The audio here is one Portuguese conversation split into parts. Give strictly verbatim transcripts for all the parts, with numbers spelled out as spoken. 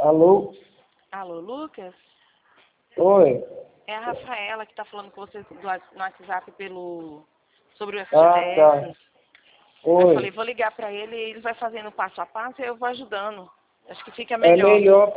Alô? Alô, Lucas? Oi. É a Rafaela que tá falando com você do wa- no WhatsApp pelo... sobre o Ah, tá. F G T S. Aí eu falei, Oi. vou ligar pra ele e ele vai fazendo passo a passo e eu vou ajudando. Acho que fica É melhor. melhor.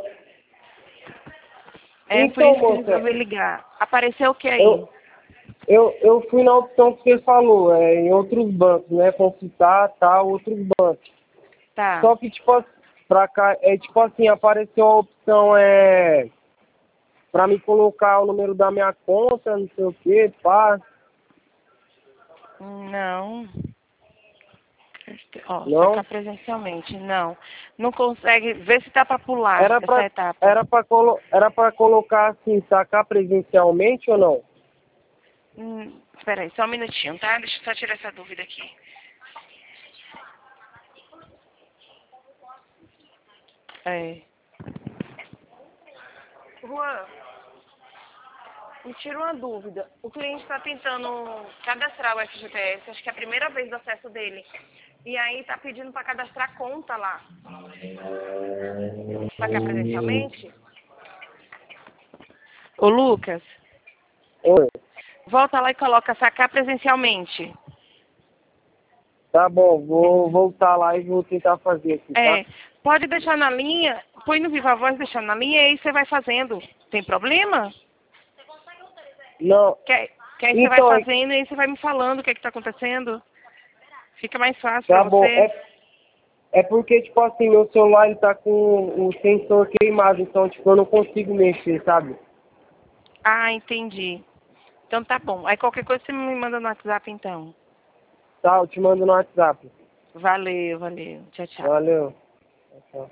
É por Então, isso que eu moça, resolvi ligar. Apareceu o que aí? eu, eu, eu fui na opção que você falou, é, em outros bancos, né? Consultar, tal, outros bancos. Tá. Só que, tipo, assim, pra cá, é tipo assim, apareceu a opção, é... Pra me colocar o número da minha conta, não sei o quê, pá. Não. Ó, Não? sacar presencialmente. Não. Não consegue. Vê se dá pra pular Era essa pra, etapa. era pra, colo, era pra colocar assim, sacar presencialmente ou não? Hum, espera aí, só um minutinho, tá? Deixa eu só tirar essa dúvida aqui. É. Juan, me tira uma dúvida. O cliente está tentando cadastrar o F G T S, acho que é a primeira vez do acesso dele. E aí está pedindo para cadastrar conta lá. Sacar presencialmente? Ô, Lucas, Oi. volta lá e coloca sacar presencialmente. Tá bom, vou voltar lá e vou tentar fazer aqui, tá? É, pode deixar na linha, põe no Viva Voz deixando na linha e aí você vai fazendo. Tem problema? Não, Que, aí- que aí você vai então, é- fazendo e aí você vai me falando o que está acontecendo. Fica mais fácil para tá bom. você. É, é porque, tipo assim, meu celular ele tá com o sensor queimado, então, tipo, eu não consigo mexer, sabe? Ah, entendi. Então tá bom. Aí qualquer coisa você me manda no WhatsApp então. Tá, eu te mando no WhatsApp. Valeu, valeu. Tchau, tchau. Valeu. Tchau.